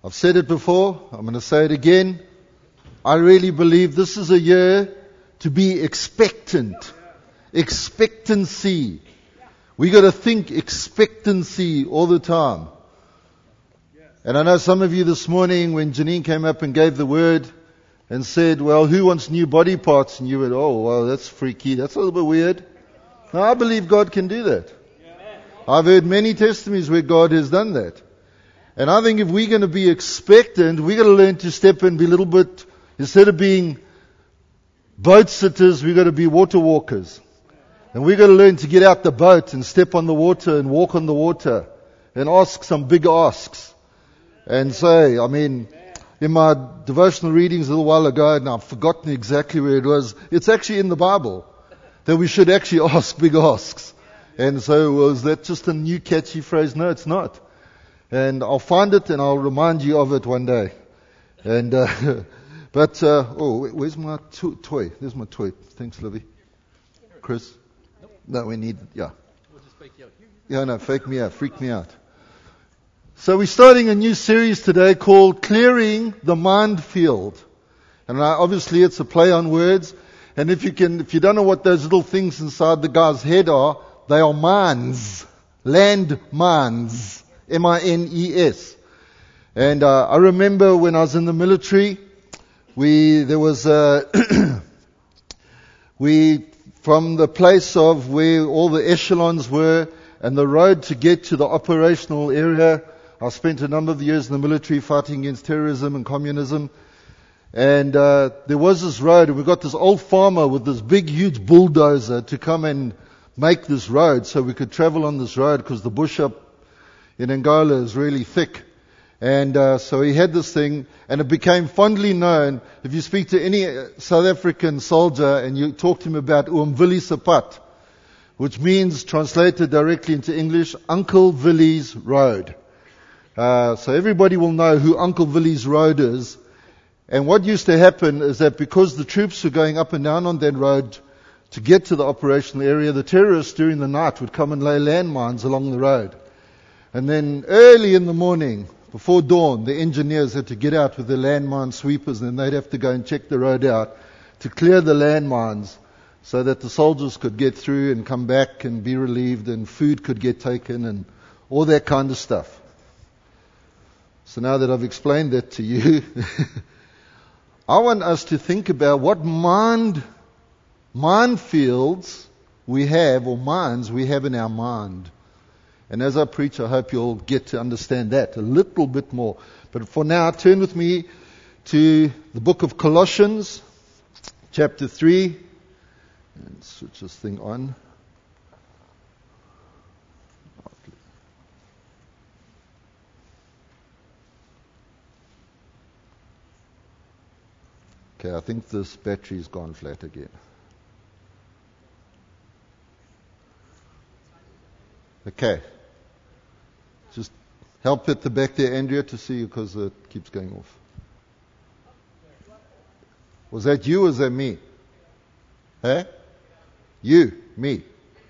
I've said it before, I'm going to say it again. I really believe this is a year to be expectant. Expectancy. We got to think expectancy all the time. And I know some of you this morning, when Janine came up and gave the word and said, well, who wants new body parts? And you went, oh, well, that's freaky. That's a little bit weird. No, I believe God can do that. I've heard many testimonies where God has done that. And I think if we're going to be expectant, we've got to learn to step and be a little bit, instead of being boat sitters, we've got to be water walkers. And we've got to learn to get out the boat and step on the water and walk on the water and ask some big asks. And say, in my devotional readings a little while ago, and I've forgotten exactly where it was, it's actually in the Bible that we should actually ask big asks. And so was that just a new catchy phrase? No, it's not. And I'll find it and I'll remind you of it one day. And, where's my toy? There's my toy. Thanks, Livy. Chris? No, we need, yeah. We'll just fake you out. Yeah, no, fake me out, freak me out. So we're starting a new series today called Clearing the Mind Field. And obviously it's a play on words. And if you don't know what those little things inside the guy's head are, they are mines. Land mines. M-I-N-E-S. And I remember when I was in the military, from the place of where all the echelons were and the road to get to the operational area, I spent a number of years in the military fighting against terrorism and communism. And there was this road, and we got this old farmer with this big, huge bulldozer to come and make this road so we could travel on this road because the bush up in Angola is really thick. And so he had this thing, and it became fondly known. If you speak to any South African soldier and you talk to him about Oom se pad, which means, translated directly into English, Uncle Willie's Road. So everybody will know who Uncle Willie's Road is. And what used to happen is that because the troops were going up and down on that road to get to the operational area, the terrorists during the night would come and lay landmines along the road. And then early in the morning, before dawn, the engineers had to get out with their landmine sweepers, and then they'd have to go and check the road out to clear the landmines so that the soldiers could get through and come back and be relieved and food could get taken and all that kind of stuff. So now that I've explained that to you, I want us to think about what minefields we have, or mines we have in our mind. And as I preach, I hope you'll get to understand that a little bit more. But for now, turn with me to the book of Colossians, chapter 3. And switch this thing on. Okay, I think this battery's gone flat again. Okay. Just help at the back there, Andrea, to see you because it keeps going off. Was that you or was that me? Eh? You, me.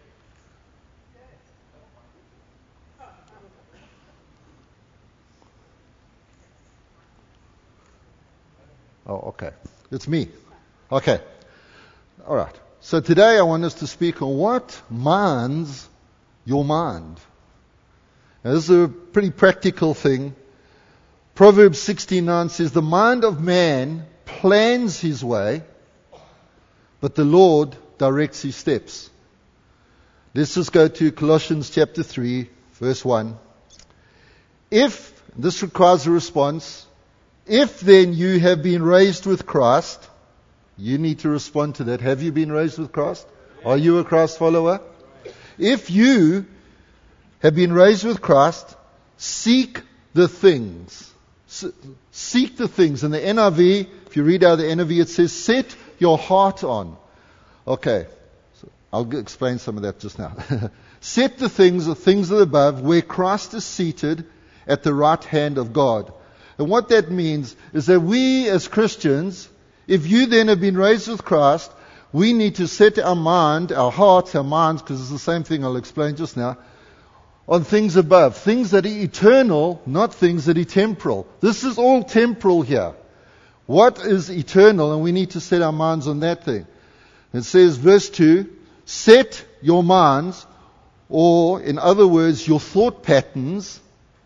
Oh, okay. It's me. Okay. All right. So today I want us to speak on what mines your mind. Now, this is a pretty practical thing. Proverbs 16:9 says, the mind of man plans his way, but the Lord directs his steps. Let's just go to Colossians chapter 3, verse 1. If, this requires a response, if then you have been raised with Christ, you need to respond to that. Have you been raised with Christ? Are you a Christ follower? If you have been raised with Christ, seek the things. Seek the things. In the NIV, if you read out of the NIV, it says, set your heart on. Okay, so I'll explain some of that just now. Set the things above, where Christ is seated at the right hand of God. And what that means is that we as Christians, if you then have been raised with Christ, we need to set our mind, our hearts, our minds, because it's the same thing I'll explain just now, on things above, things that are eternal, not things that are temporal. This is all temporal here. What is eternal? And we need to set our minds on that thing. It says, verse 2, set your minds, or in other words, your thought patterns,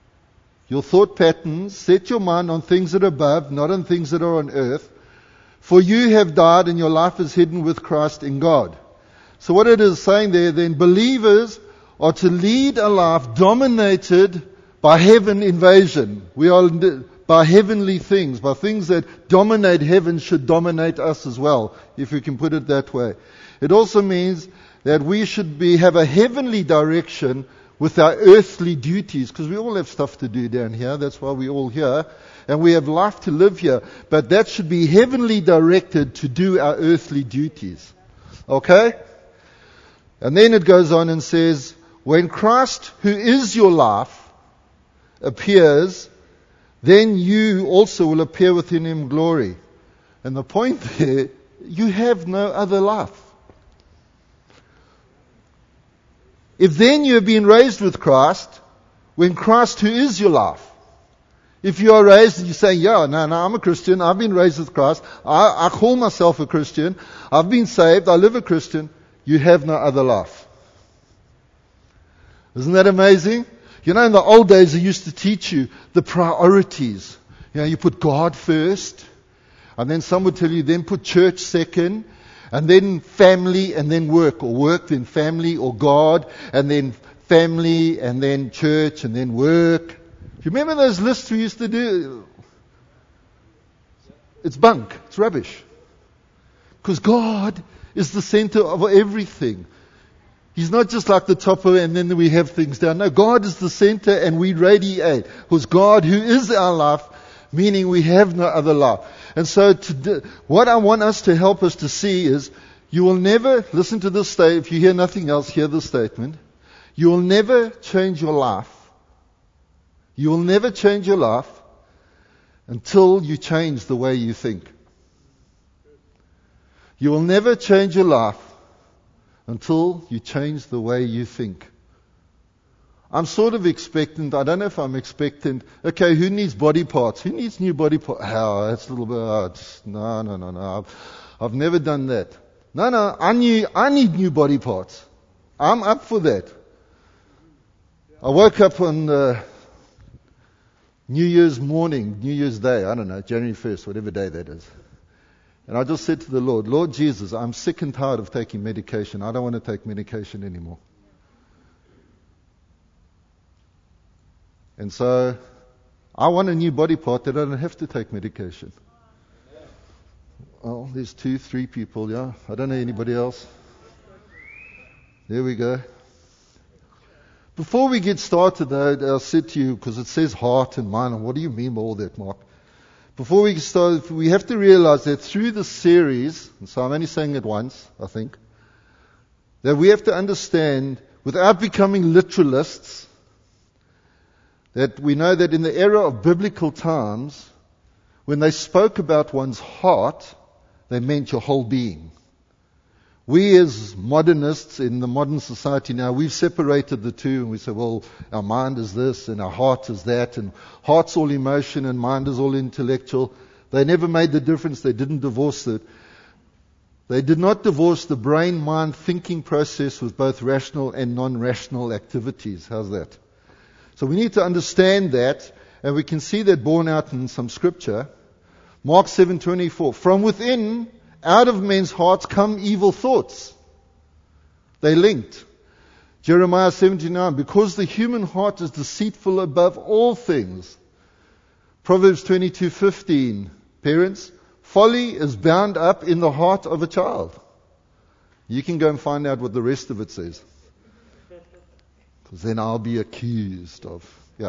set your mind on things that are above, not on things that are on earth. For you have died and your life is hidden with Christ in God. So what it is saying there, then believers are to lead a life dominated by heaven invasion. We are by heavenly things, by things that dominate heaven should dominate us as well, if we can put it that way. It also means that we should have a heavenly direction with our earthly duties, because we all have stuff to do down here. That's why we're all here. And we have life to live here. But that should be heavenly directed to do our earthly duties. Okay? And then it goes on and says, when Christ, who is your life, appears, then you also will appear within Him glory. And the point there, you have no other life. If then you have been raised with Christ, when Christ, who is your life, if you are raised and you say, yeah, no, I'm a Christian, I've been raised with Christ, I call myself a Christian, I've been saved, I live a Christian, you have no other life. Isn't that amazing? You know, in the old days, they used to teach you the priorities. You know, you put God first, and then some would tell you, then put church second, and then family, and then work, or work, then family, or God, and then family, and then church, and then work. Do you remember those lists we used to do? It's bunk. It's rubbish. Because God is the center of everything. He's not just like the topper and then we have things down. No, God is the center and we radiate. Because God, who is our life, meaning we have no other life. And so what I want us to help us to see is, you will never, listen to this statement, if you hear nothing else, hear this statement. You will never change your life. You will never change your life until you change the way you think. You will never change your life until you change the way you think. I'm sort of expectant. I don't know if I'm expectant. Okay, who needs body parts? Who needs new body parts? Oh, that's a little bit, no. I've never done that. No, I need new body parts. I'm up for that. I woke up on New Year's morning, New Year's Day, I don't know, January 1st, whatever day that is. And I just said to the Lord, Lord Jesus, I'm sick and tired of taking medication. I don't want to take medication anymore. And so, I want a new body part that I don't have to take medication. Oh, there's 2, 3 people, yeah. I don't know anybody else. There we go. Before we get started, though, I'll say to you, because it says heart and mind, and what do you mean by all that, Mark? Before we start, we have to realize that through the series, and so I'm only saying it once, I think, that we have to understand, without becoming literalists, that we know that in the era of biblical times, when they spoke about one's heart, they meant your whole being. We as modernists in the modern society now, we've separated the two and we say, well, our mind is this and our heart is that, and heart's all emotion and mind is all intellectual. They never made the difference. They didn't divorce it. They did not divorce the brain-mind thinking process with both rational and non-rational activities. How's that? So we need to understand that, and we can see that borne out in some scripture. Mark 7:24. From within, out of men's hearts come evil thoughts. They linked. Jeremiah 79. Because the human heart is deceitful above all things. Proverbs 22:15. Parents, folly is bound up in the heart of a child. You can go and find out what the rest of it says. Because then I'll be accused of,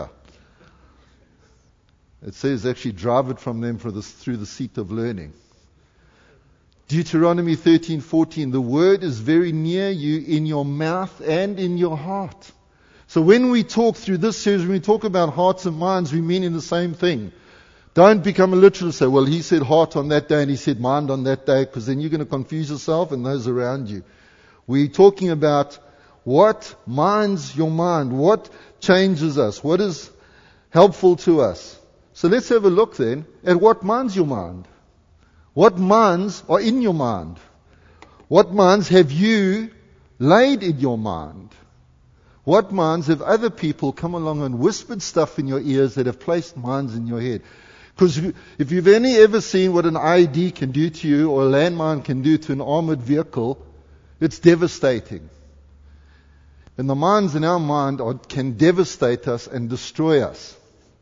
It says actually drive it from them through the seat of learning. Deuteronomy 13:14, the word is very near you in your mouth and in your heart. So when we talk through this series, when we talk about hearts and minds, we mean in the same thing. Don't become a literalist. Say, well, he said heart on that day and he said mind on that day, because then you're going to confuse yourself and those around you. We're talking about What minds your mind? What changes us? What is helpful to us? So let's have a look then at what minds your mind. What minds are in your mind? What minds have you laid in your mind? What minds have other people come along and whispered stuff in your ears that have placed minds in your head? Because if you've only ever seen what an IED can do to you or a landmine can do to an armored vehicle, it's devastating. And the minds in our mind can devastate us and destroy us.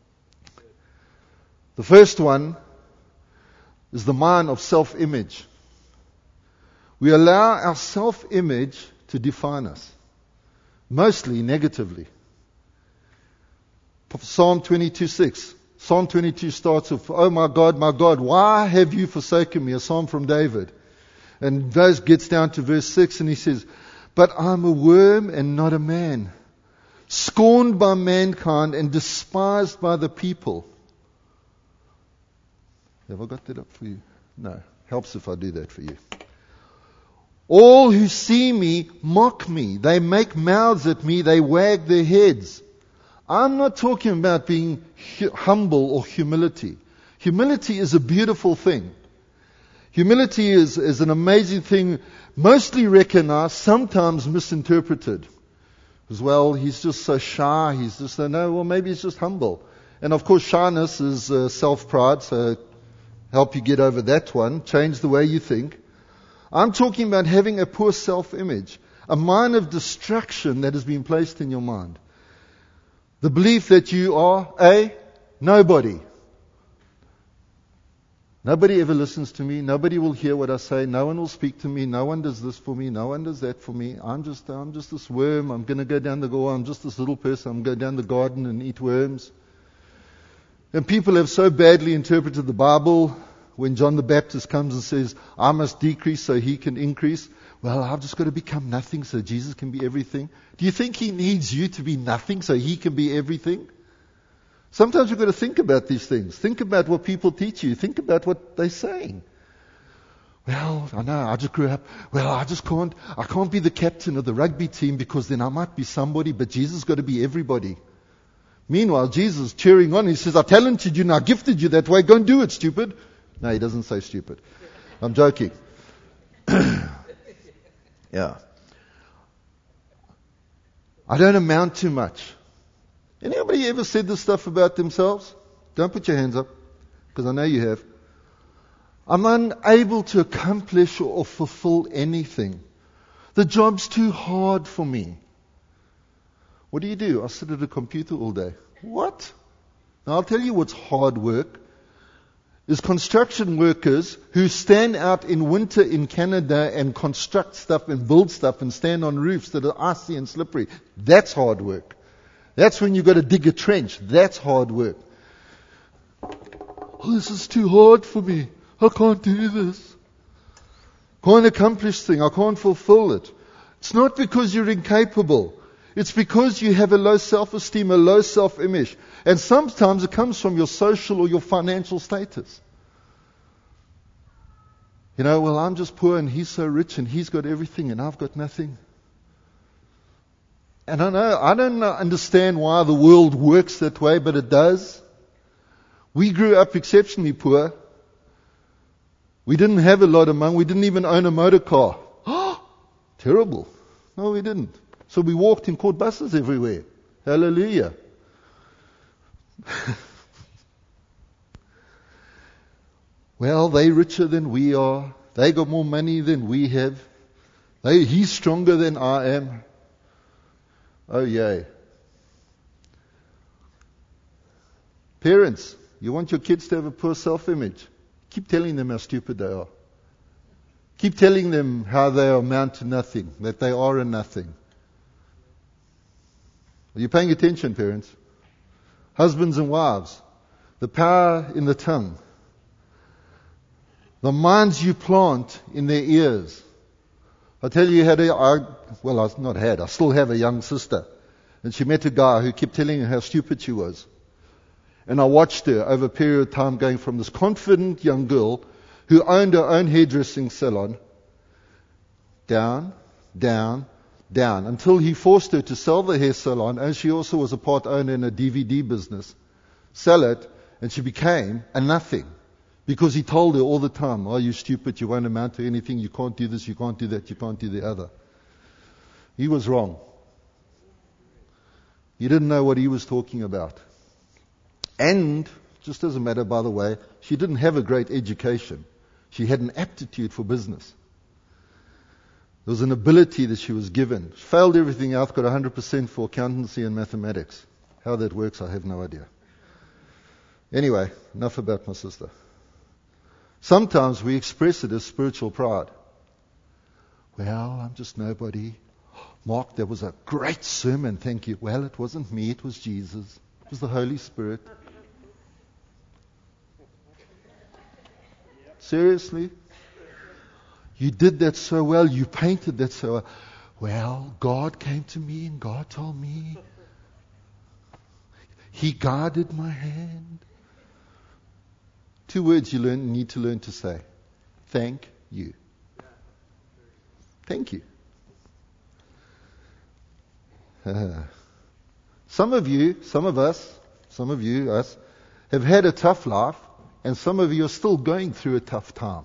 The first one is the mind of self-image. We allow our self-image to define us, mostly negatively. Psalm 22:6. Psalm 22 starts with, "Oh my God, why have you forsaken me?" A psalm from David. And gets down to verse 6 and he says, "But I'm a worm and not a man, scorned by mankind and despised by the people." Have I got that up for you? No. Helps if I do that for you. "All who see me mock me. They make mouths at me. They wag their heads." I'm not talking about being humble or humility. Humility is a beautiful thing. Humility is an amazing thing, mostly recognized, sometimes misinterpreted. As well, he's just so shy, he's just so, no, well maybe he's just humble. And of course shyness is self-pride, so help you get over that one, change the way you think. I'm talking about having a poor self-image, a mind of destruction that has been placed in your mind. The belief that you are a nobody. Nobody ever listens to me. Nobody will hear what I say. No one will speak to me. No one does this for me. No one does that for me. I'm just this worm. I'm going to go down the garden. I'm just this little person. I'm going to go down the garden and eat worms. And people have so badly interpreted the Bible when John the Baptist comes and says, "I must decrease so he can increase." Well, I've just got to become nothing so Jesus can be everything. Do you think he needs you to be nothing so he can be everything? Sometimes you've got to think about these things. Think about what people teach you. Think about what they're saying. Well, I know, I just grew up. Well, I can't be the captain of the rugby team because then I might be somebody, but Jesus has got to be everybody. Meanwhile, Jesus cheering on, he says, "I talented you and I gifted you that way. Go and do it, stupid." No, he doesn't say stupid. I'm joking. Yeah. I don't amount to much. Anybody ever said this stuff about themselves? Don't put your hands up, because I know you have. I'm unable to accomplish or fulfill anything. The job's too hard for me. What do? I sit at a computer all day. What? Now I'll tell you what's hard work. Is construction workers who stand out in winter in Canada and construct stuff and build stuff and stand on roofs that are icy and slippery. That's hard work. That's when you've got to dig a trench. That's hard work. "Oh, this is too hard for me. I can't do this. Can't accomplish things. I can't fulfill it." It's not because you're incapable. It's because you have a low self-esteem, a low self-image. And sometimes it comes from your social or your financial status. You know, well, I'm just poor and he's so rich and he's got everything and I've got nothing. And I don't understand why the world works that way, but it does. We grew up exceptionally poor. We didn't have a lot of money. We didn't even own a motor car. Terrible. No, we didn't. So we walked in court buses everywhere. Hallelujah. Well, they're richer than we are. They got more money than we have. He's stronger than I am. Oh, yay. Parents, you want your kids to have a poor self-image. Keep telling them how stupid they are. Keep telling them how they amount to nothing, that they are a nothing. Are you paying attention, parents? Husbands and wives, the power in the tongue. The minds you plant in their ears. I tell you, I still have a young sister. And she met a guy who kept telling her how stupid she was. And I watched her over a period of time going from this confident young girl who owned her own hairdressing salon, down, down until he forced her to sell the hair salon, and she also was a part owner in a DVD business, sell it, and she became a nothing. Because he told her all the time, oh, you're stupid, you won't amount to anything, you can't do this, you can't do that, you can't do the other. He was wrong. He didn't know what he was talking about. And, just as a matter, by the way, she didn't have a great education. She had an aptitude for business. There was an ability that she was given. She failed everything else, got 100% for accountancy and mathematics. How that works, I have no idea. Anyway, enough about my sister. Sometimes we express it as spiritual pride. Well, I'm just nobody. Mark, that was a great sermon, thank you. Well, it wasn't me, it was Jesus. It was the Holy Spirit. Seriously? You did that so well, you painted that so well. Well, God came to me and God told me. He guided my hand. 2 words you need to learn to say. Thank you. Thank you. Some of you, us, have had a tough life, and some of you are still going through a tough time.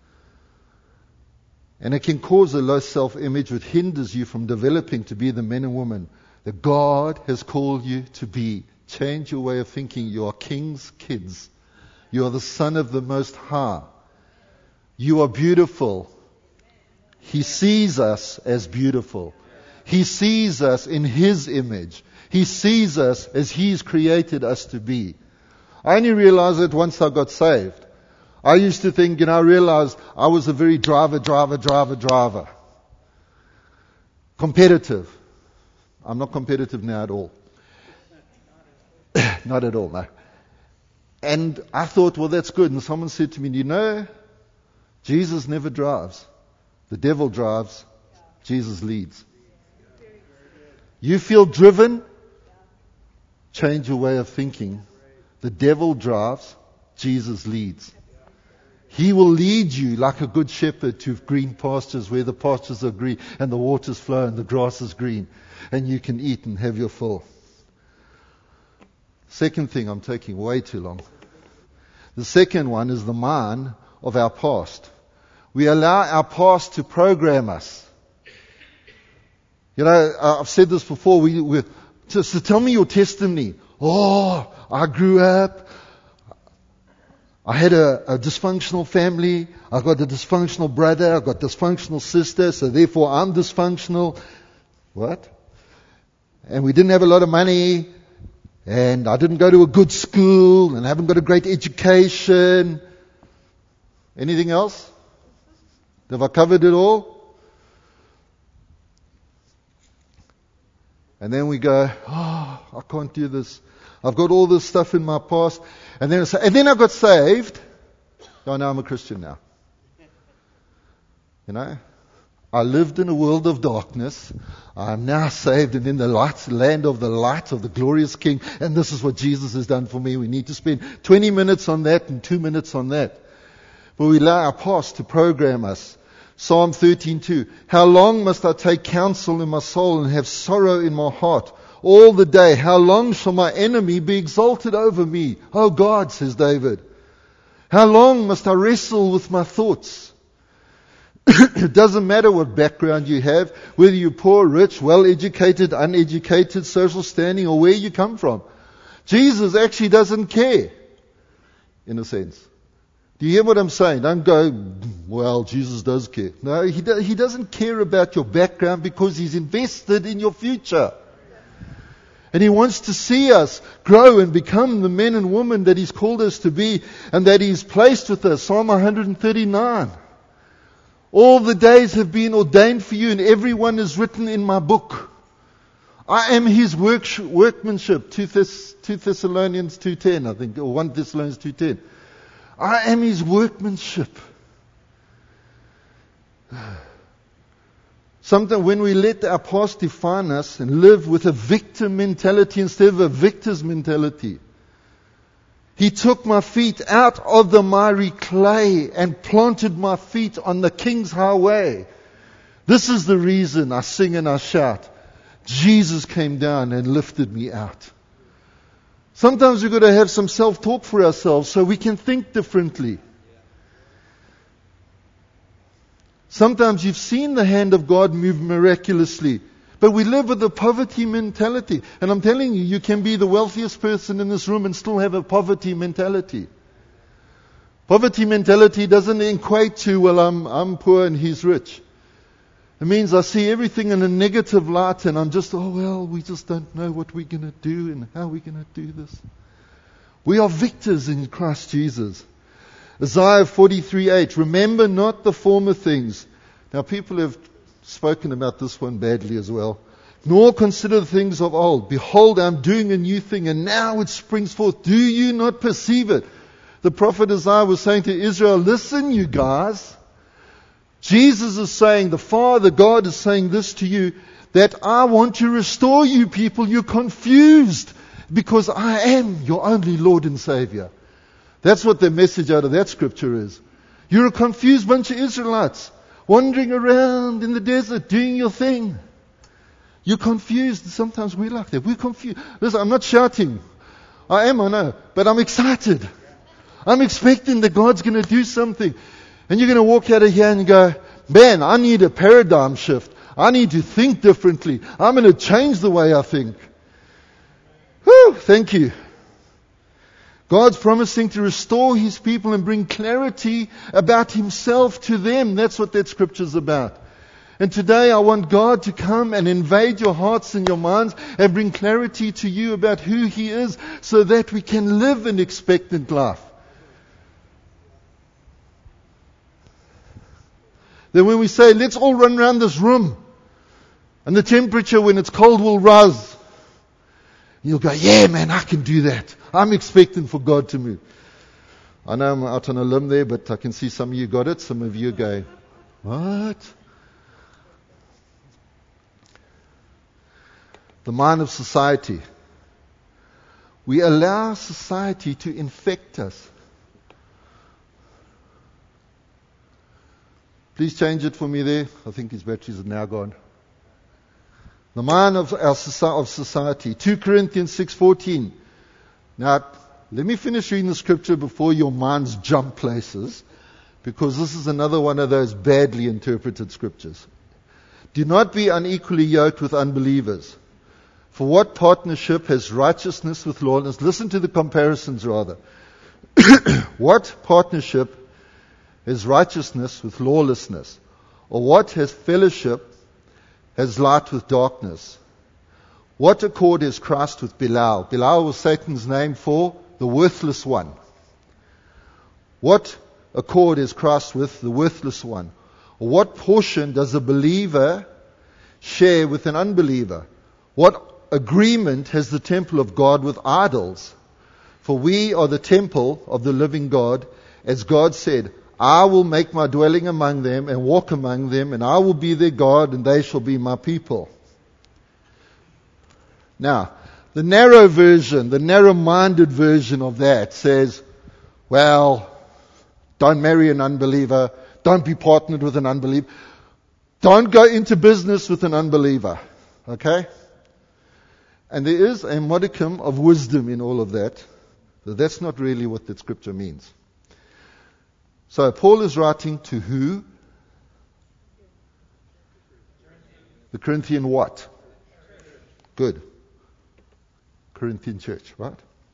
And it can cause a low self-image which hinders you from developing to be the men and women that God has called you to be. Change your way of thinking. You are King's kids. You are the Son of the Most High. You are beautiful. He sees us as beautiful. He sees us in His image. He sees us as He's created us to be. I only realized it once I got saved. I used to think, I realized I was a very driver. Competitive. I'm not competitive now at all. Not at all, no. And I thought, well, that's good. And someone said to me, Jesus never drives. The devil drives. Jesus leads. You feel driven? Change your way of thinking. The devil drives. Jesus leads. He will lead you like a good shepherd to green pastures where the pastures are green and the waters flow and the grass is green. And you can eat and have your fill. Second thing, I'm taking way too long. The second one is the mind of our past. We allow our past to program us. I've said this before. So tell me your testimony. Oh, I grew up. I had a dysfunctional family. I got a dysfunctional brother. I got a dysfunctional sister. So therefore I'm dysfunctional. What? And we didn't have a lot of money. And I didn't go to a good school. And I haven't got a great education. Anything else? Have I covered it all? And then we go, I can't do this. I've got all this stuff in my past. And then I got saved. Oh, now I'm a Christian now. I lived in a world of darkness. I'm now saved and in the land of the light of the glorious King. And this is what Jesus has done for me. We need to spend 20 minutes on that and 2 minutes on that. But we allow our past to program us. Psalm 13:2. How long must I take counsel in my soul and have sorrow in my heart? All the day, how long shall my enemy be exalted over me? Oh God, says David. How long must I wrestle with my thoughts? It doesn't matter what background you have, whether you're poor, rich, well-educated, uneducated, social standing, or where you come from. Jesus actually doesn't care, in a sense. Do you hear what I'm saying? Don't go, well, Jesus does care. No, He doesn't care about your background because He's invested in your future. And He wants to see us grow and become the men and women that He's called us to be and that He's placed with us. Psalm 139. All the days have been ordained for you and everyone is written in my book. I am His workmanship. 2 Thessalonians 2:10, I think, or 1 Thessalonians 2:10. I am His workmanship. Sometimes when we let our past define us and live with a victim mentality instead of a victor's mentality. He took my feet out of the miry clay and planted my feet on the King's highway. This is the reason I sing and I shout. Jesus came down and lifted me out. Sometimes we've got to have some self-talk for ourselves so we can think differently. Sometimes you've seen the hand of God move miraculously, but we live with a poverty mentality. And I'm telling you, you can be the wealthiest person in this room and still have a poverty mentality. Poverty mentality doesn't equate to, well, I'm poor and he's rich. It means I see everything in a negative light and I'm just, we just don't know what we're going to do and how we're going to do this. We are victors in Christ Jesus. Isaiah 43:8, remember not the former things. Now people have spoken about this one badly as well. Nor consider the things of old. Behold, I'm doing a new thing and now it springs forth. Do you not perceive it? The prophet Isaiah was saying to Israel, listen you guys. Jesus is saying, the Father, God is saying this to you, that I want to restore you people. You're confused because I am your only Lord and Savior. That's what the message out of that scripture is. You're a confused bunch of Israelites wandering around in the desert doing your thing. You're confused. Sometimes we're like that. We're confused. Listen, I'm not shouting. I know. But I'm excited. I'm expecting that God's going to do something. And you're going to walk out of here and go, man, I need a paradigm shift. I need to think differently. I'm going to change the way I think. Whew, thank you. God's promising to restore His people and bring clarity about Himself to them. That's what that scripture's about. And today I want God to come and invade your hearts and your minds and bring clarity to you about who He is so that we can live an expectant life. Then when we say, let's all run around this room and the temperature when it's cold will rise. You'll go, yeah man, I can do that. I'm expecting for God to move. I know I'm out on a limb there, but I can see some of you got it. Some of you are going, what? The mind of society. We allow society to infect us. Please change it for me there. I think his batteries are now gone. The mind of society. 2 Corinthians 6:14. Now, let me finish reading the scripture before your minds jump places, because this is another one of those badly interpreted scriptures. Do not be unequally yoked with unbelievers. For what partnership has righteousness with lawlessness? Listen to the comparisons rather. What partnership has righteousness with lawlessness? Or what has fellowship has light with darkness? What accord has Christ with Belial? Belial was Satan's name for the worthless one. What accord has Christ with the worthless one? Or what portion does a believer share with an unbeliever? What agreement has the temple of God with idols? For we are the temple of the living God, as God said, I will make my dwelling among them and walk among them, and I will be their God, and they shall be my people. Now, the narrow version, the narrow-minded version of that says, well, don't marry an unbeliever, don't be partnered with an unbeliever, don't go into business with an unbeliever. Okay? And there is a modicum of wisdom in all of that. So that's not really what that scripture means. So Paul is writing to who? The Corinthian what? Good. Corinthian church, right?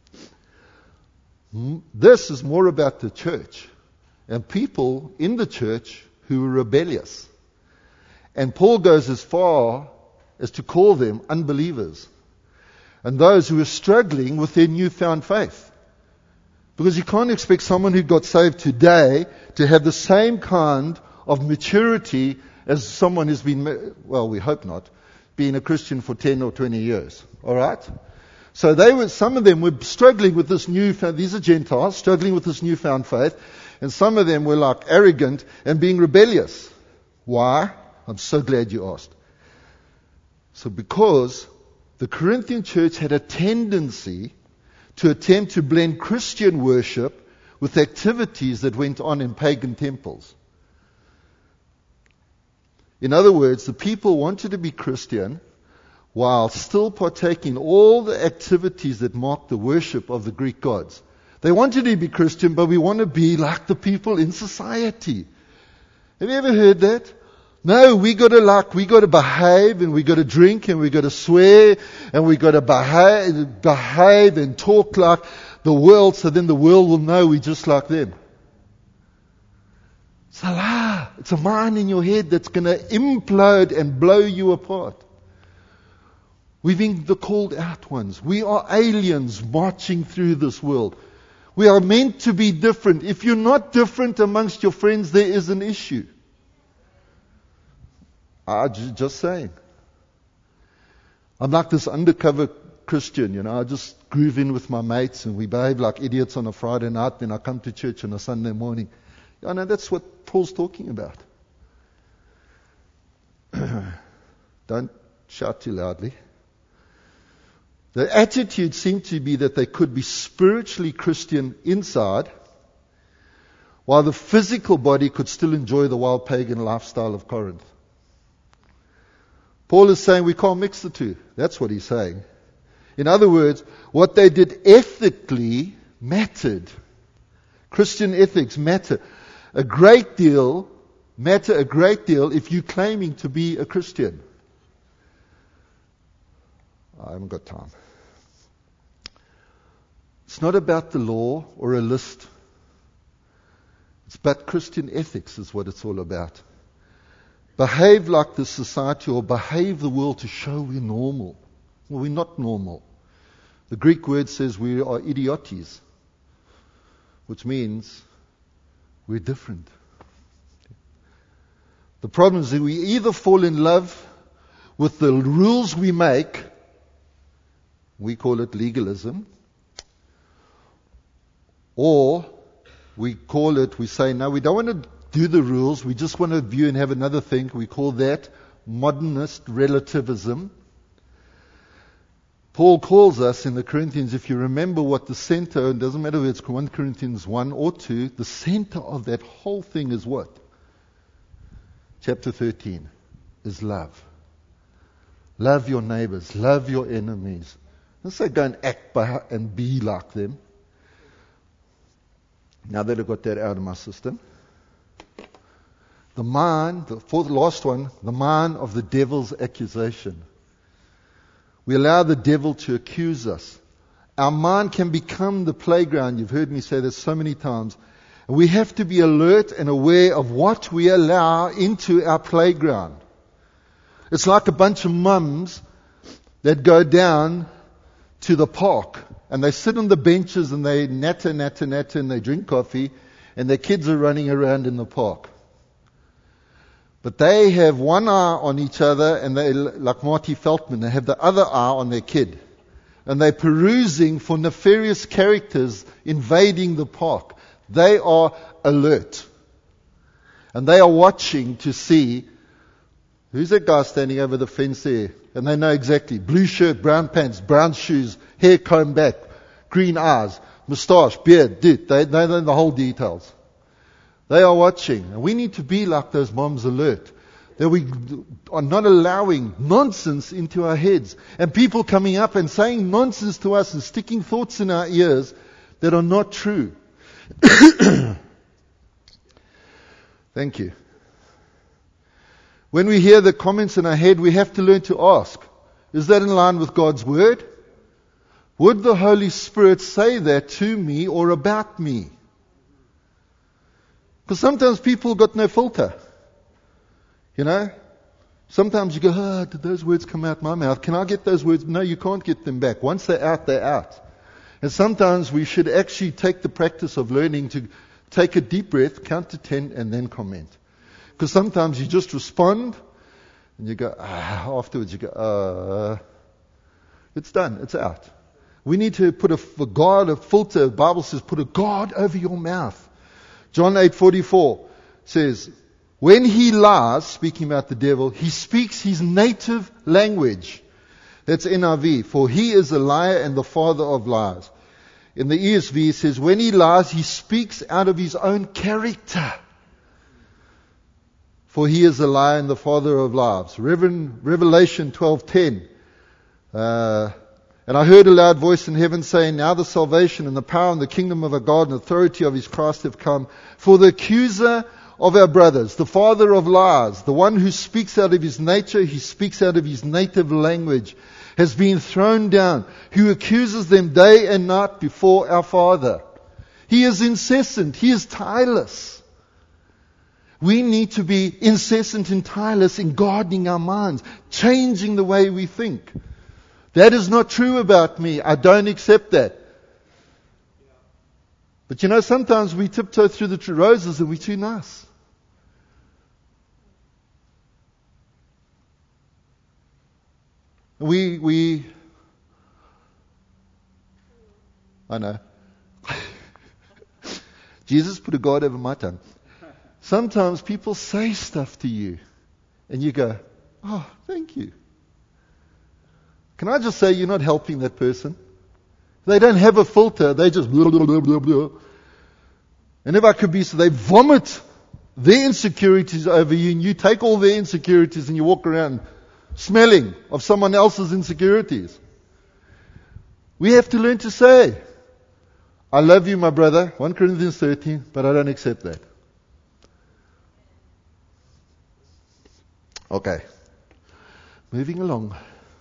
This is more about the church and people in the church who were rebellious. And Paul goes as far as to call them unbelievers and those who are struggling with their newfound faith. Because you can't expect someone who got saved today to have the same kind of maturity as someone who's been, well, we hope not, been a Christian for 10 or 20 years. All right? So some of them were struggling with this newfound, these are Gentiles, struggling with this newfound faith, and some of them were like arrogant and being rebellious. Why? I'm so glad you asked. So because the Corinthian church had a tendency to attempt to blend Christian worship with activities that went on in pagan temples. In other words, the people wanted to be Christian while still partaking in all the activities that mark the worship of the Greek gods. They wanted to be Christian, but we want to be like the people in society. Have you ever heard that? No, we got to behave, and we got to drink, and we got to swear, and we got to behave and talk like the world, so then the world will know we're just like them. It's a lie. It's a mind in your head that's going to implode and blow you apart. We've been the called out ones. We are aliens marching through this world. We are meant to be different. If you're not different amongst your friends, there is an issue. Just saying. I'm like this undercover Christian, I just groove in with my mates and we behave like idiots on a Friday night, then I come to church on a Sunday morning. That's what Paul's talking about. Don't shout too loudly. The attitude seemed to be that they could be spiritually Christian inside, while the physical body could still enjoy the wild pagan lifestyle of Corinth. Paul is saying we can't mix the two. That's what he's saying. In other words, what they did ethically mattered. Christian ethics matter a great deal if you're claiming to be a Christian. I haven't got time. It's not about the law or a list. It's about Christian ethics is what it's all about. Behave like the society or behave the world to show we're normal. Well, we're not normal. The Greek word says we are idiotes, which means we're different. The problem is that we either fall in love with the rules we make, we call it legalism, or we say, no, we don't want to do the rules, we just want to view and have another thing. We call that modernist relativism. Paul calls us in the Corinthians, if you remember what the center, it doesn't matter whether it's 1 Corinthians 1 or 2, the center of that whole thing is what? Chapter 13 is love. Love your neighbors, love your enemies. Don't say go and act and be like them. Now that I've got that out of my system. The mind, for the last one, the mind of the devil's accusation. We allow the devil to accuse us. Our mind can become the playground. You've heard me say this so many times. And we have to be alert and aware of what we allow into our playground. It's like a bunch of mums that go down to the park and they sit on the benches and they natter and they drink coffee and their kids are running around in the park. But they have one eye on each other and they, like Marty Feldman, they have the other eye on their kid. And they're perusing for nefarious characters invading the park. They are alert. And they are watching to see who's that guy standing over the fence there. And they know exactly. Blue shirt, brown pants, brown shoes, hair combed back, green eyes, moustache, beard, they know the whole details. They are watching. And we need to be like those moms, alert. That we are not allowing nonsense into our heads. And people coming up and saying nonsense to us and sticking thoughts in our ears that are not true. Thank you. When we hear the comments in our head, we have to learn to ask, is that in line with God's Word? Would the Holy Spirit say that to me or about me? Because sometimes people got no filter. Sometimes you go, did those words come out my mouth? Can I get those words? No, you can't get them back. Once they're out, they're out. And sometimes we should actually take the practice of learning to take a deep breath, count to 10, and then comment. Because sometimes you just respond, and you go, afterwards you go, it's done, it's out. We need to put a filter. The Bible says, put a guard over your mouth. John 8:44 says, when he lies, speaking about the devil, he speaks his native language. That's NIV. For he is a liar and the father of lies. In the ESV it says, when he lies, he speaks out of his own character. for he is a liar and the father of lies. Revelation 12:10. And I heard a loud voice in heaven saying, now the salvation and the power and the kingdom of our God and authority of his Christ have come. For the accuser of our brothers, the father of lies, the one who speaks out of his nature, he speaks out of his native language, has been thrown down, who accuses them day and night before our Father. He is incessant. He is tireless. We need to be incessant and tireless in guarding our minds, changing the way we think. That is not true about me. I don't accept that. But sometimes we tiptoe through the roses and we're too nice. I know. Jesus put a guard over my tongue. Sometimes people say stuff to you and you go, oh, thank you. Can I just say you're not helping that person? They don't have a filter. They just blah, blah, blah, blah, blah. And if I could be so, they vomit their insecurities over you and you take all their insecurities and you walk around smelling of someone else's insecurities. We have to learn to say, I love you, my brother, 1 Corinthians 13, but I don't accept that. Okay. Moving along.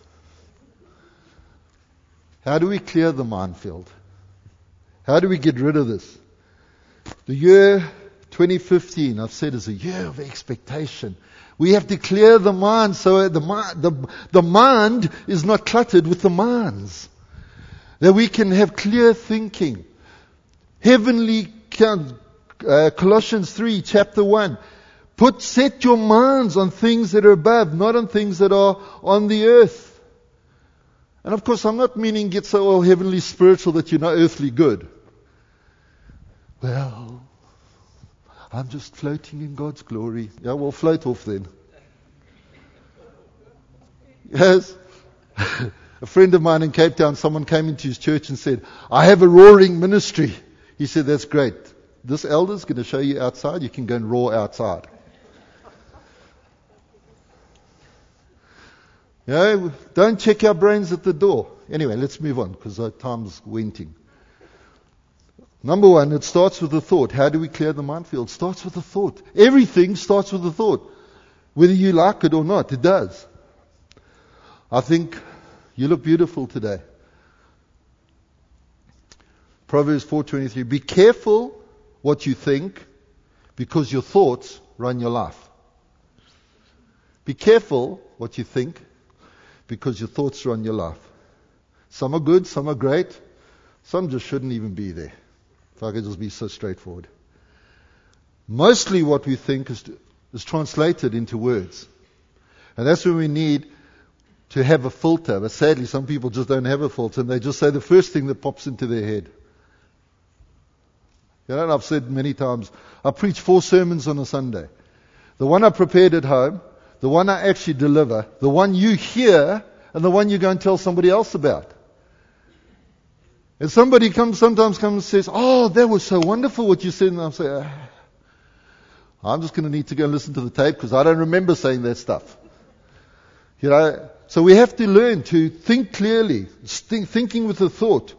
How do we clear the minefield? How do we get rid of this? The year 2015, I've said, is a year of expectation. We have to clear the mind so the mind is not cluttered with the minds. That we can have clear thinking. Heavenly, Colossians 3, chapter 1. Set your minds on things that are above, not on things that are on the earth. And of course, I'm not meaning get so all heavenly spiritual that you're not earthly good. Well, I'm just floating in God's glory. Yeah, well, float off then. Yes. A friend of mine in Cape Town, someone came into his church and said, I have a roaring ministry. He said, that's great. This elder's going to show you outside. You can go and roar outside. Yeah, don't check our brains at the door. Anyway, let's move on because our time's winting. Number one, it starts with a thought. How do we clear the minefield? It starts with a thought. Everything starts with a thought. Whether you like it or not, it does. I think you look beautiful today. Proverbs 4:23. Be careful what you think because your thoughts run your life. Be careful what you think because your thoughts run your life. Some are good, some are great, some just shouldn't even be there. If I could just be so straightforward. Mostly what we think is translated into words. And that's when we need to have a filter. But sadly, some people just don't have a filter and they just say the first thing that pops into their head. And I've said many times, I preach 4 sermons on a Sunday. The one I prepared at home, the one I actually deliver, the one you hear, and the one you go and tell somebody else about. And somebody sometimes comes and says, oh, that was so wonderful what you said. And I'll say, I'm just going to need to go and listen to the tape because I don't remember saying that stuff. So we have to learn to think clearly, thinking with a thought.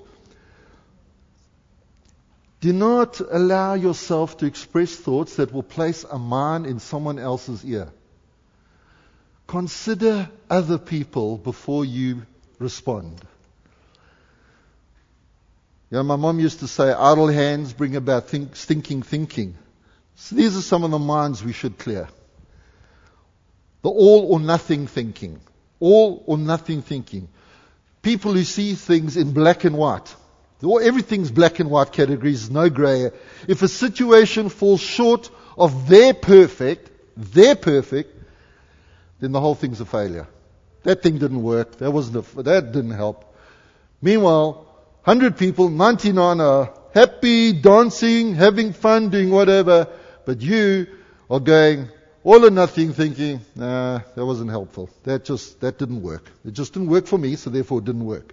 Do not allow yourself to express thoughts that will place a mine in someone else's ear. Consider other people before you respond. My mom used to say, idle hands bring about stinking thinking. So these are some of the minds we should clear. The all or nothing thinking. All or nothing thinking. People who see things in black and white. Everything's black and white categories, no grey. If a situation falls short of their perfect, then the whole thing's a failure. That thing didn't work. That didn't help. Meanwhile, 100 people, 99 are happy, dancing, having fun, doing whatever. But you are going all or nothing thinking, nah, that wasn't helpful. That didn't work. It just didn't work for me, so therefore it didn't work.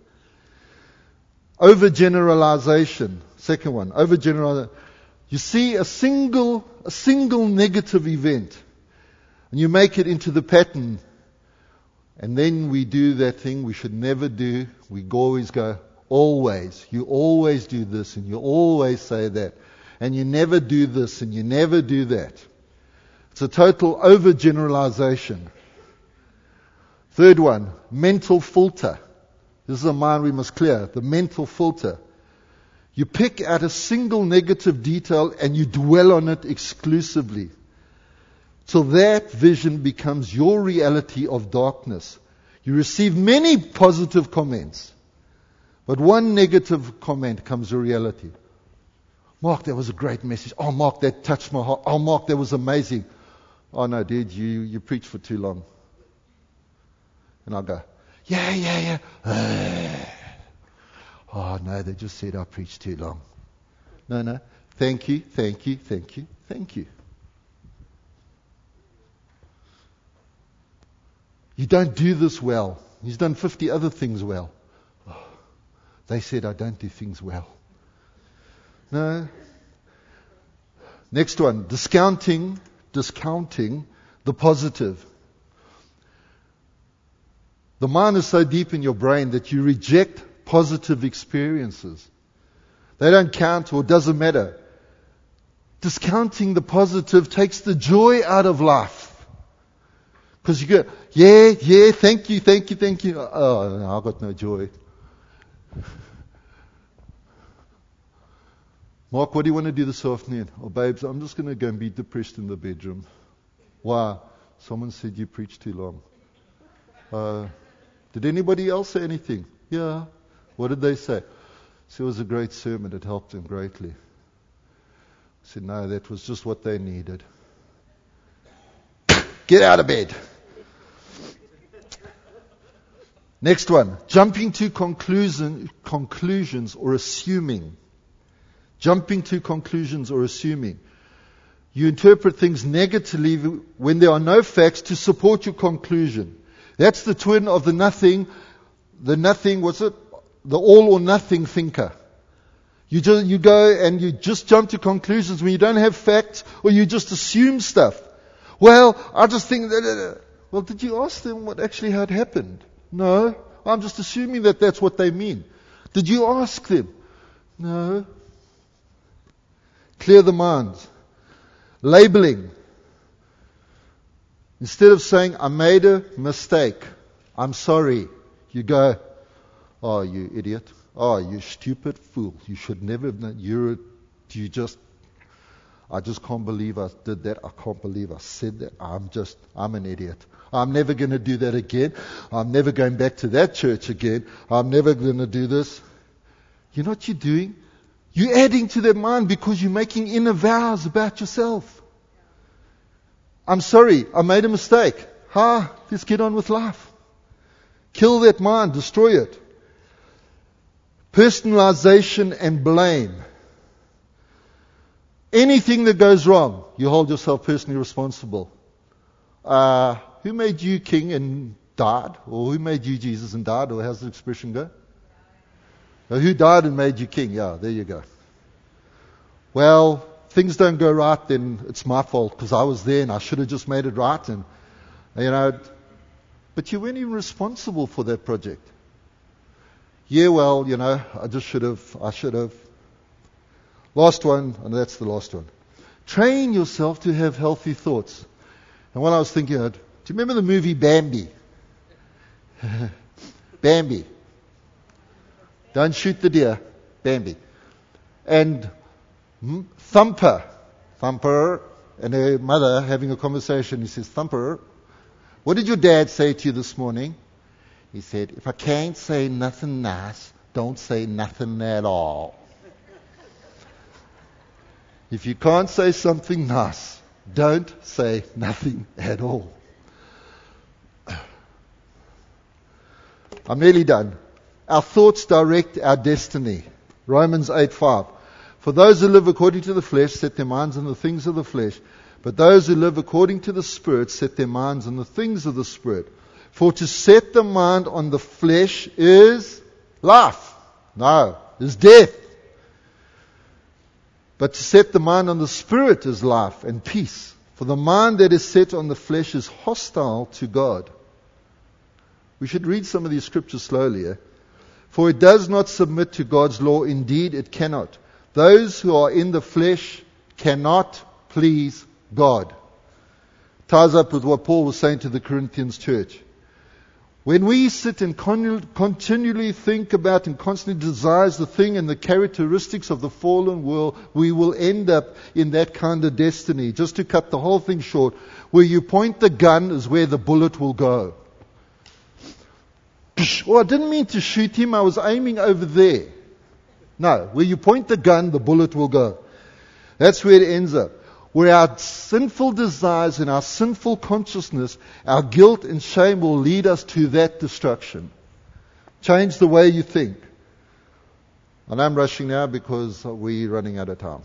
Overgeneralization. Second one, overgeneralization. You see a single negative event And you make it into the pattern. And then we do that thing we should never do. We always go, always. You always do this and you always say that. And you never do this and you never do that. It's a total overgeneralization. Third one, mental filter. This is a mind we must clear. The mental filter. You pick out a single negative detail and you dwell on it exclusively. Till that vision becomes your reality of darkness. You receive many positive comments, but one negative comment comes a reality. Mark, that was a great message. Oh, Mark, that touched my heart. Oh, Mark, that was amazing. Oh, no, dude, you preached for too long. And I'll go, yeah. Oh, no, they just said I preached too long. No. Thank you. You don't do this well. He's done 50 other things well. Oh, they said I don't do things well. No. Next one, discounting the positive. The mind is so deep in your brain that you reject positive experiences. They don't count or doesn't matter. Discounting the positive takes the joy out of life. Because you go, yeah, thank you. Oh, no, I've got no joy. Mark, what do you want to do this afternoon? Oh, babes, I'm just going to go and be depressed in the bedroom. Why? Someone said you preached too long. Did anybody else say anything? Yeah. What did they say? So it was a great sermon. It helped them greatly. I said, no, that was just what they needed. Get out of bed. Next one. Jumping to conclusions or assuming. Jumping to conclusions or assuming. You interpret things negatively when there are no facts to support your conclusion. That's the twin of the nothing, the all or nothing thinker. You go and you just jump to conclusions when you don't have facts or you just assume stuff. Well, I just think that, well, did you ask them what actually had happened? No. I'm just assuming that that's what they mean. Did you ask them? No. Clear the mind. Labeling. Instead of saying, I made a mistake, I'm sorry, you go, oh, you idiot. Oh, you stupid fool. You should never have done. I just can't believe I did that. I can't believe I said that. I'm an idiot. I'm never going to do that again. I'm never going back to that church again. I'm never going to do this. You know what you're doing? You're adding to their mind because you're making inner vows about yourself. I'm sorry, I made a mistake. Let's get on with life. Kill that mind, destroy it. Personalization and blame. Anything that goes wrong, you hold yourself personally responsible. Who made you king and died? Or who made you Jesus and died? Or how's the expression go? Who died and made you king? Yeah, there you go. Well, things don't go right, then it's my fault because I was there and I should have just made it right. And but you weren't even responsible for that project. Yeah, well, I should have. Last one, and that's the last one. Train yourself to have healthy thoughts. And when I was thinking, do you remember the movie Bambi? Bambi. Don't shoot the deer. Bambi. And Thumper, and her mother having a conversation. He says, Thumper, what did your dad say to you this morning? He said, if I can't say nothing nice, don't say nothing at all. If you can't say something nice, don't say nothing at all. I'm nearly done. Our thoughts direct our destiny. Romans 8:5. For those who live according to the flesh set their minds on the things of the flesh, but those who live according to the Spirit set their minds on the things of the Spirit. For to set the mind on the flesh is life. No, is death. But to set the mind on the Spirit is life and peace. For the mind that is set on the flesh is hostile to God. We should read some of these scriptures slowly. For it does not submit to God's law. Indeed, it cannot. Those who are in the flesh cannot please God. Ties up with what Paul was saying to the Corinthians church. When we sit and continually think about and constantly desire the thing and the characteristics of the fallen world, we will end up in that kind of destiny. Just to cut the whole thing short, where you point the gun is where the bullet will go. Oh, I didn't mean to shoot him, I was aiming over there. No, where you point the gun, the bullet will go. That's where it ends up. Where our sinful desires and our sinful consciousness, our guilt and shame will lead us to that destruction. Change the way you think. And I'm rushing now because we're running out of time.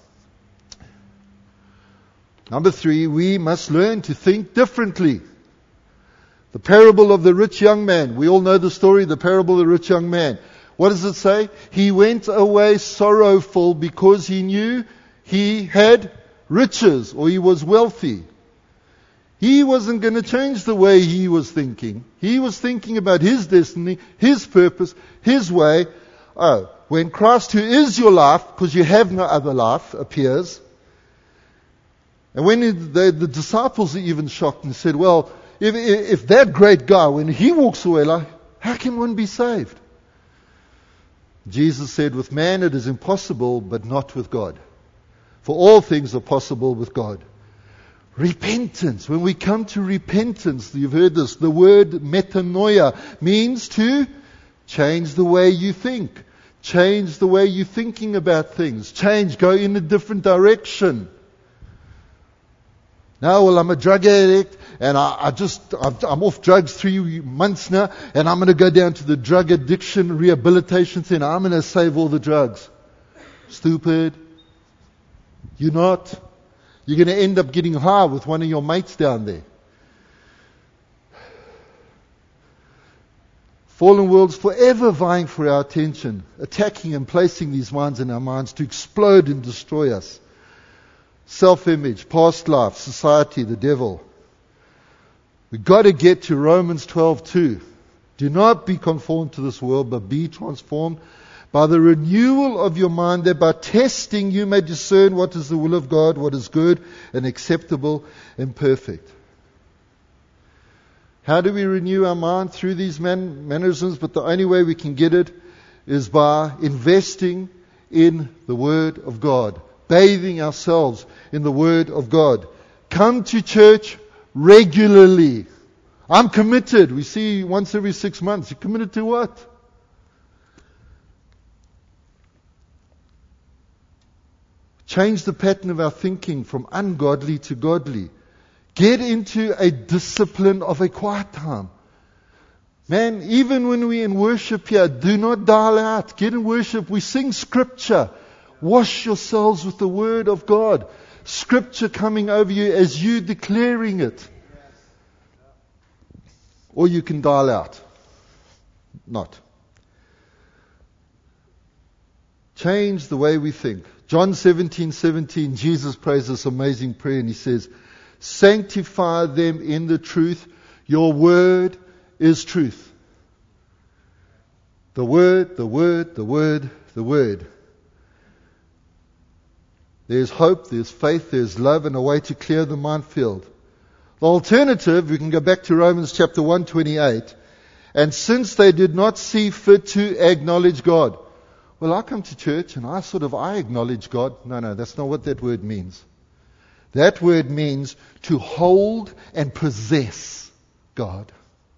Number 3, we must learn to think differently. The parable of the rich young man. We all know the story, the parable of the rich young man. What does it say? He went away sorrowful because he knew he had riches, or he was wealthy. He wasn't going to change the way he was thinking. He was thinking about his destiny, his purpose, his way. Oh, when Christ, who is your life, because you have no other life, appears. And when the disciples are even shocked and said, well, if that great guy, when he walks away, like, how can one be saved? Jesus said, with man it is impossible, but not with God. For all things are possible with God. Repentance. When we come to repentance, you've heard this, the word metanoia means to change the way you think. Change the way you're thinking about things. Go in a different direction. Now, well, I'm a drug addict and I'm off drugs 3 months now and I'm going to go down to the drug addiction rehabilitation center. I'm going to save all the drugs. Stupid. You're not. You're going to end up getting high with one of your mates down there. Fallen world's forever vying for our attention, attacking and placing these minds in our minds to explode and destroy us. Self-image, past life, society, the devil. We've got to get to Romans 12:2. Do not be conformed to this world, but be transformed by the renewal of your mind, that by testing you may discern what is the will of God, what is good and acceptable and perfect. How do we renew our mind? Through these mannerisms, but the only way we can get it is by investing in the Word of God, bathing ourselves in the Word of God. Come to church regularly. I'm committed. We see once every 6 months. You're committed to what? Change the pattern of our thinking from ungodly to godly. Get into a discipline of a quiet time. Man, even when we're in worship here, do not dial out. Get in worship. We sing scripture. Wash yourselves with the word of God. Scripture coming over you as you declaring it. Or you can dial out. Not. Change the way we think. John 17:17, Jesus prays this amazing prayer and he says, sanctify them in the truth. Your word is truth. The word, the word, the word, the word. There's hope, there's faith, there's love, and a way to clear the minefield. The alternative, we can go back to Romans chapter 1:28. And since they did not see fit to acknowledge God. Well, I come to church and I acknowledge God. No, that's not what that word means. That word means to hold and possess God.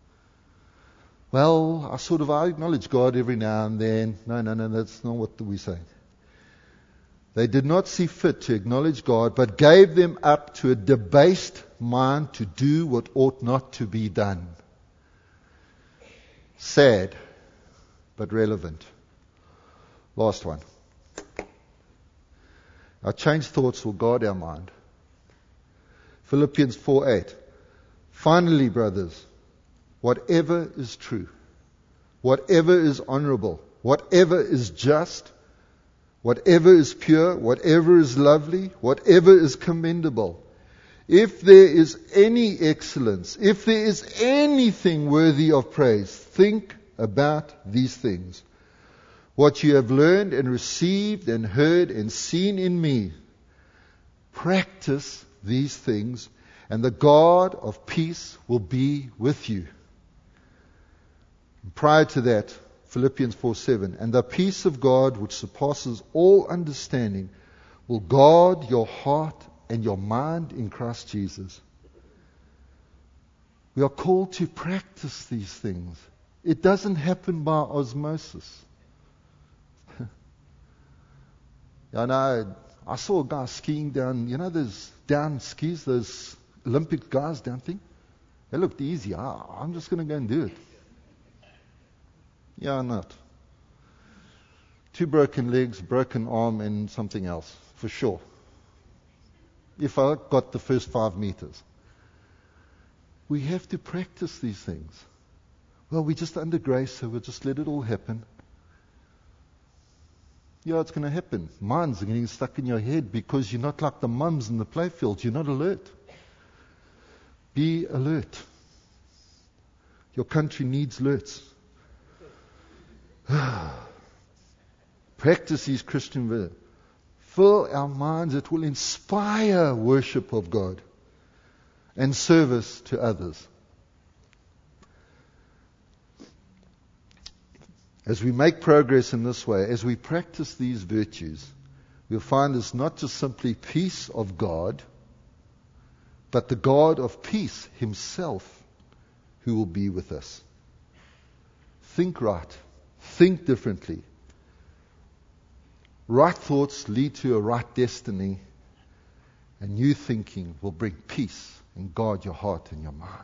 Well, I acknowledge God every now and then. No, that's not what we're saying. They did not see fit to acknowledge God, but gave them up to a debased mind to do what ought not to be done. Sad, but relevant. Last one. Our changed thoughts will guard our mind. Philippians 4:8. Finally, brothers, whatever is true, whatever is honorable, whatever is just, whatever is pure, whatever is lovely, whatever is commendable, If there is any excellence, if there is anything worthy of praise, think about these things. What you have learned and received and heard and seen in me, practice these things, and the God of peace will be with you. And prior to that, Philippians 4:7, and the peace of God which surpasses all understanding will guard your heart and your mind in Christ Jesus. We are called to practice these things. It doesn't happen by osmosis. I saw a guy skiing down, those down skis, those Olympic guys down thing. They looked easy. I'm just going to go and do it. Yeah, not. 2 broken legs, broken arm, and something else, for sure. If I got the first 5 meters. We have to practice these things. Well, we're just under grace, so we'll just let it all happen. Yeah, it's going to happen. Minds are getting stuck in your head because you're not like the mums in the playfield. You're not alert. Be alert. Your country needs alerts. Practice these Christian words. Fill our minds. It will inspire worship of God and service to others. As we make progress in this way, as we practice these virtues, we'll find it's not just simply peace of God, but the God of peace himself who will be with us. Think right. Think differently. Right thoughts lead to a right destiny, and new thinking will bring peace and guard your heart and your mind.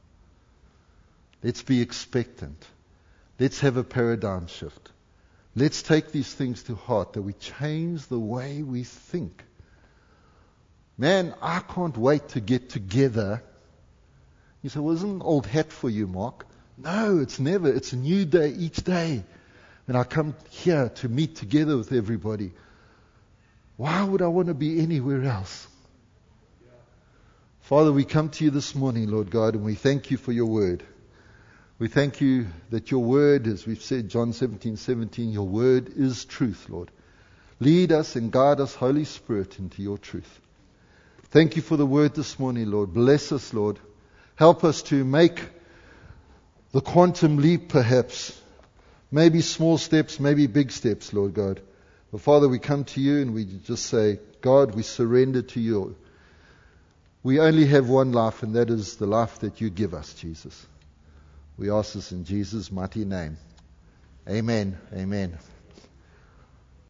Let's be expectant. Let's have a paradigm shift. Let's take these things to heart, that we change the way we think. Man, I can't wait to get together. You say, well, isn't an old hat for you, Mark? No, it's never. It's a new day each day. When I come here to meet together with everybody, why would I want to be anywhere else? Father, we come to you this morning, Lord God, and we thank you for your word. We thank you that your word, as we've said, John 17:17, your word is truth, Lord. Lead us and guide us, Holy Spirit, into your truth. Thank you for the word this morning, Lord. Bless us, Lord. Help us to make the quantum leap, perhaps. Maybe small steps, maybe big steps, Lord God. But Father, we come to you and we just say, God, we surrender to you. We only have one life, and that is the life that you give us, Jesus. We ask this in Jesus' mighty name. Amen. Amen.